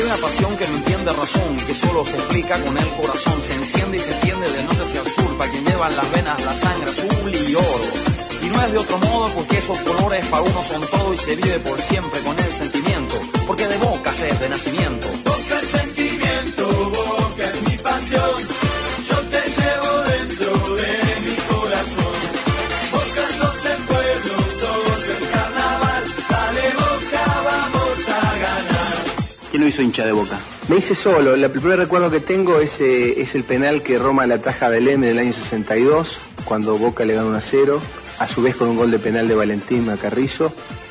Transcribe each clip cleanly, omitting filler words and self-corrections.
una pasión que no entiende razón, que solo se explica con el corazón. Se enciende y se extiende de norte hacia el sur, para quien lleva en las venas la sangre azul y oro. Y no es de otro modo, porque esos colores para uno son todo y se vive por siempre con el sentimiento, porque de Boca se es de nacimiento. Boca es sentimiento, Boca es mi pasión, yo te llevo dentro de mi corazón. Boca sos el pueblo, sos el carnaval, dale Boca, vamos a ganar. ¿Quién lo hizo hincha de Boca? Me hice solo. El primer recuerdo que tengo es el penal que Roma le ataja a Belém en el año 62, cuando Boca le gana 1-0, a su vez con un gol de penal de Valentín Macarrizo.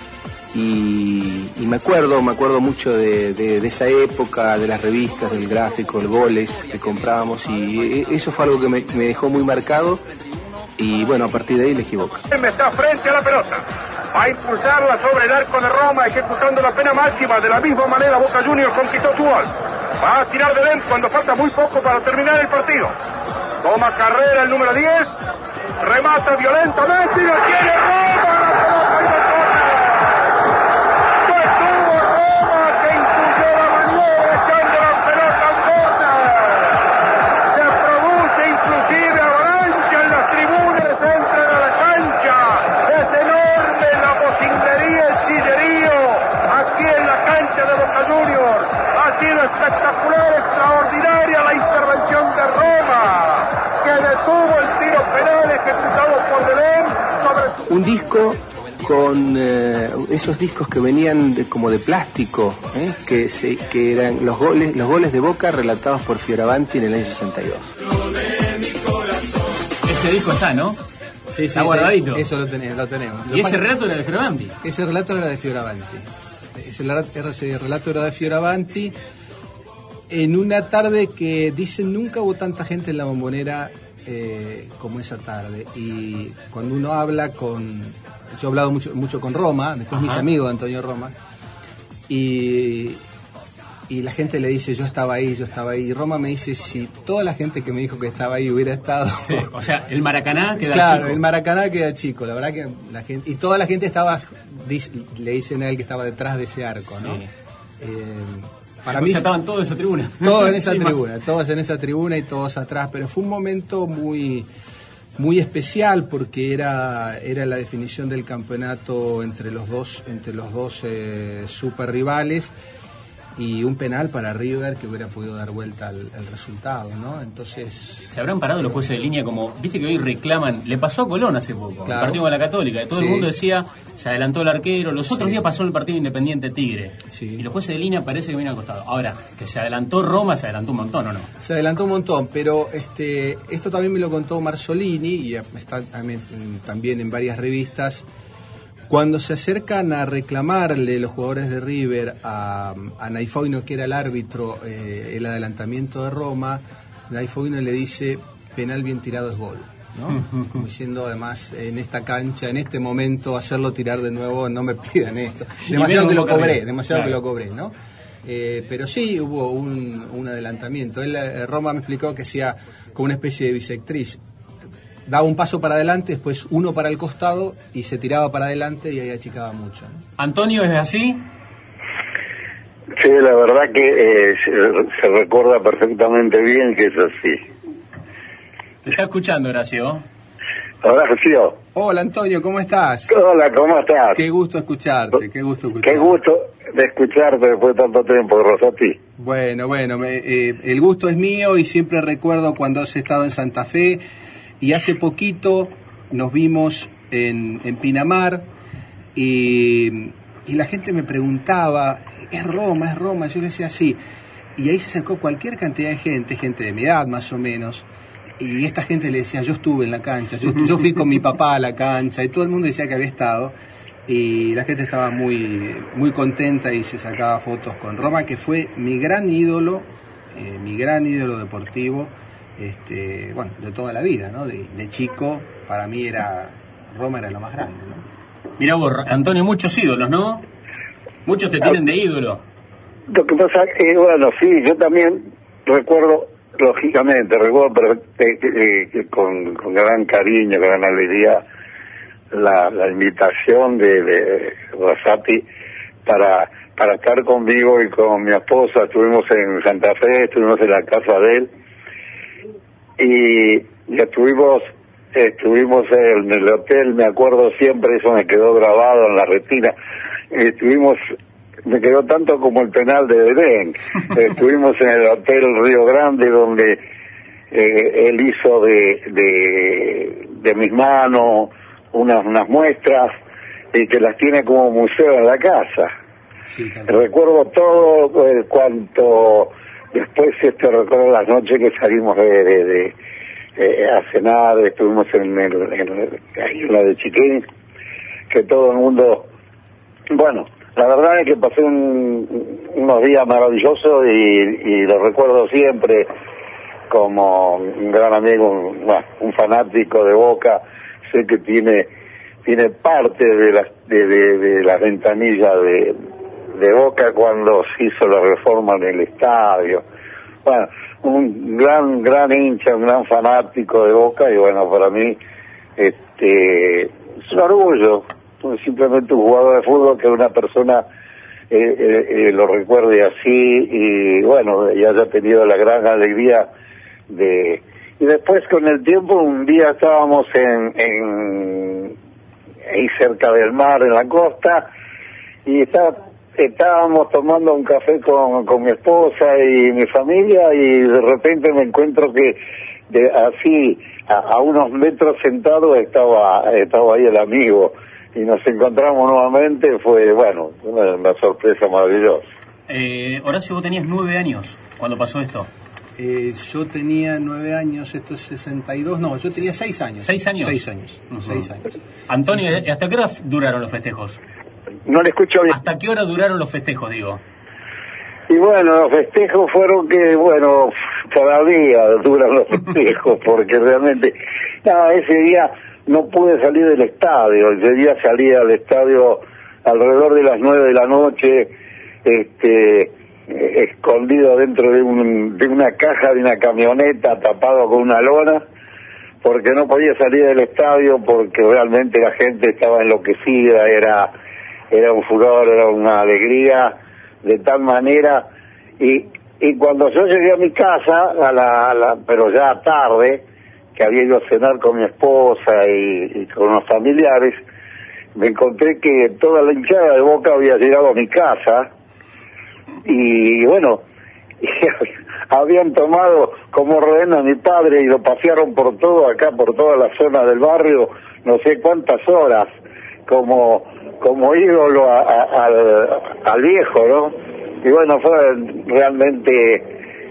Y me acuerdo mucho de esa época, de las revistas, del gráfico, el goles que comprábamos, y eso fue algo que me dejó muy marcado. Y bueno, a partir de ahí elegí Boca. Está frente a la pelota, va a impulsarla sobre el arco de Roma, ejecutando la pena máxima. De la misma manera Boca Juniors conquistó su gol. Va a tirar de lento cuando falta muy poco para terminar el partido. Toma carrera el número 10, remata violentamente y lo tiene Roma. Espectacular, extraordinaria la intervención de Roma, que detuvo el tiro penal ejecutado por Belém sobre un disco con esos discos que venían como de plástico, que eran los goles de Boca relatados por Fioravanti en el año 62. Ese disco está, ¿no? Sí, está guardadito. Eso lo tenemos. ¿Y ese relato era de Fioravanti? Ese relato era de Fioravanti. Ese relato era de Fioravanti. En una tarde que dicen nunca hubo tanta gente en la Bombonera como esa tarde. Y cuando uno habla yo he hablado mucho con Roma, después mis amigos de Antonio Roma, y la gente le dice yo estaba ahí, y Roma me dice si toda la gente que me dijo que estaba ahí hubiera estado. Sí, o sea, el Maracaná queda chico. Claro, el Maracaná queda chico, la verdad que la gente, y toda la gente estaba, le dicen a él que estaba detrás de ese arco, ¿no? Sí. Para mí estaban todos en esa tribuna. Todos en esa tribuna, todos en esa tribuna y todos atrás, pero fue un momento muy especial porque era la definición del campeonato entre los dos super rivales, y un penal para River que hubiera podido dar vuelta al resultado, ¿no? Entonces se habrán parado los jueces de línea, como viste que hoy reclaman, le pasó a Colón hace poco, claro, el partido con la Católica, todo el mundo decía se adelantó el arquero, los otros días pasó el partido Independiente Tigre, y los jueces de línea parece que vienen acostados. Ahora, que se adelantó Roma, se adelantó un montón, ¿o no? Se adelantó un montón, pero esto también me lo contó Marzolini, y está también en varias revistas. Cuando se acercan a reclamarle los jugadores de River a Naifoino, que era el árbitro, el adelantamiento de Roma, Naifoino le dice penal bien tirado es gol, ¿no? Como diciendo, además, en esta cancha, en este momento, hacerlo tirar de nuevo, no me pidan esto. Demasiado que lo cobré, ¿no? Pero sí hubo un adelantamiento. Roma me explicó que hacía como una especie de bisectriz. Daba un paso para adelante, después uno para el costado y se tiraba para adelante y ahí achicaba mucho, ¿no? ¿Antonio es así? Sí, la verdad que se recuerda perfectamente bien que es así. Te está escuchando, Horacio. Horacio. Hola, Antonio, ¿cómo estás? Hola, ¿cómo estás? Qué gusto escucharte, Qué gusto de escucharte después de tanto tiempo, Rosati. Bueno, el gusto es mío y siempre recuerdo cuando has estado en Santa Fe. Y hace poquito nos vimos en Pinamar y la gente me preguntaba, ¿es Roma? Yo le decía sí. Y ahí se acercó cualquier cantidad de gente de mi edad más o menos, y esta gente le decía, yo estuve en la cancha, yo fui con mi papá a la cancha, y todo el mundo decía que había estado, y la gente estaba muy, muy contenta y se sacaba fotos con Roma, que fue mi gran ídolo deportivo. De toda la vida, ¿no? De chico, para mí Roma era lo más grande, ¿no? Mirá vos, Antonio, muchos ídolos, ¿no? Muchos te tienen de ídolo. Lo que pasa es que, sí, yo también recuerdo con gran cariño, gran alegría, la invitación de Rosati para para estar conmigo y con mi esposa. Estuvimos en Santa Fe, estuvimos en la casa de él y estuvimos en el hotel, me acuerdo siempre, eso me quedó grabado en la retina. Me quedó tanto como el penal de Belén. Estuvimos en el hotel Río Grande, donde él hizo de mis manos unas muestras y que las tiene como museo en la casa. Sí, recuerdo todo cuanto después recuerdo las noches que salimos a cenar, estuvimos en la de Chiquín, que todo el mundo, bueno, la verdad es que pasé unos días maravillosos y lo recuerdo siempre como un gran amigo, un fanático de Boca. Sé que tiene parte de las ventanillas de Boca cuando se hizo la reforma en el estadio. Bueno, un gran hincha, un gran fanático de Boca, y bueno, para mí es un orgullo, simplemente un jugador de fútbol que una persona lo recuerde así, y bueno, y haya tenido la gran alegría y después con el tiempo un día estábamos ahí cerca del mar, en la costa, y estábamos tomando un café con mi esposa y mi familia, y de repente me encuentro que así a unos metros sentado estaba ahí el amigo, y nos encontramos nuevamente. Fue, bueno, una sorpresa maravillosa. Horacio, vos tenías 9 años cuando pasó esto. Yo tenía 9 años, esto es 62, no, yo tenía 6 años. ¿6 años? 6 años, uh-huh. 6 años. Antonio, ¿hasta qué hora duraron los festejos? No le escucho bien. ¿Hasta qué hora duraron los festejos, digo? Y bueno, los festejos fueron que, bueno, todavía duran los festejos, porque realmente, ese día no pude salir del estadio. Ese día salí al estadio alrededor de las 9 de la noche, escondido dentro de una caja de una camioneta, tapado con una lona, porque no podía salir del estadio, porque realmente la gente estaba enloquecida, era un furor, era una alegría de tal manera, y cuando yo llegué a mi casa, pero ya tarde, que había ido a cenar con mi esposa y con los familiares, me encontré que toda la hinchada de Boca había llegado a mi casa, y bueno, habían tomado como rehén a mi padre y lo pasearon por toda la zona del barrio, no sé cuántas horas, como ídolo al viejo, ¿no? Y bueno, fue realmente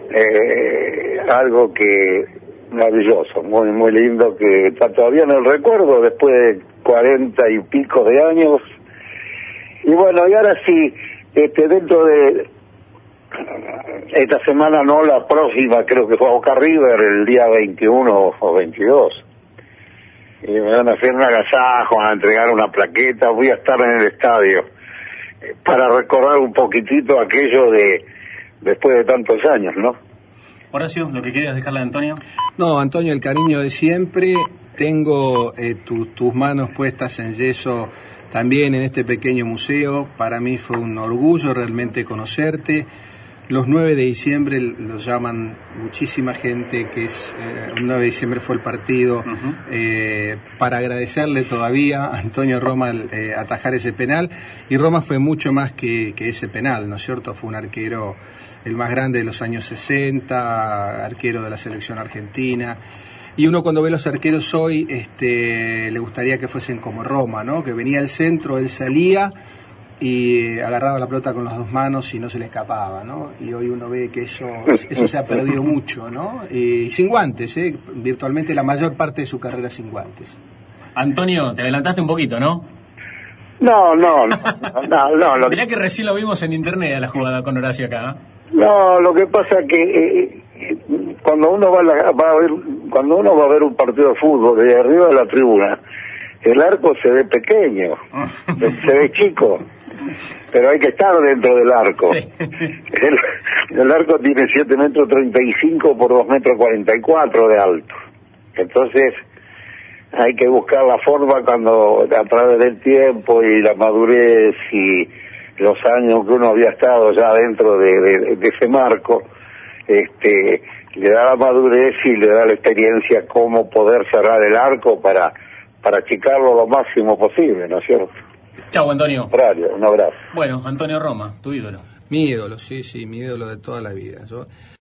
algo que maravilloso, muy muy lindo, que está todavía en el recuerdo después de 40 y pico de años. Y bueno, y ahora sí, dentro de esta semana, no, la próxima, creo que fue a Boca River el día 21 o 22. Y me van a hacer un agasajo, van a entregar una plaqueta, voy a estar en el estadio para recordar un poquitito aquello de después de tantos años, ¿no? Horacio, ¿lo que querías dejarle a Antonio? No, Antonio, el cariño de siempre. Tengo tus manos puestas en yeso también en este pequeño museo. Para mí fue un orgullo realmente conocerte. Los 9 de diciembre los llaman muchísima gente, que es el 9 de diciembre fue el partido, uh-huh. Para agradecerle todavía a Antonio Roma atajar ese penal, y Roma fue mucho más que ese penal, ¿no es cierto? Fue un arquero, el más grande de los años 60, arquero de la selección argentina, y uno cuando ve los arqueros hoy le gustaría que fuesen como Roma, ¿no? Que venía al centro, él salía y agarraba la pelota con las dos manos y no se le escapaba, ¿no? Y hoy uno ve que eso se ha perdido mucho, ¿no? Y sin guantes, virtualmente la mayor parte de su carrera sin guantes. Antonio, te adelantaste un poquito, ¿no? No. Mirá que recién lo vimos en internet a la jugada con Horacio acá. No, lo que pasa es que cuando uno va a ver un partido de fútbol desde arriba de la tribuna, el arco se ve pequeño, se ve chico, pero hay que estar dentro del arco. Sí. El arco tiene 7,35 m por 2,44 m de alto. Entonces hay que buscar la forma, cuando a través del tiempo y la madurez y los años que uno había estado ya dentro de ese marco, le da la madurez y le da la experiencia cómo poder cerrar el arco para achicarlo lo máximo posible, ¿no es cierto? Chau, Antonio. Un abrazo. Bueno, Antonio Roma, tu ídolo. Mi ídolo, sí, mi ídolo de toda la vida.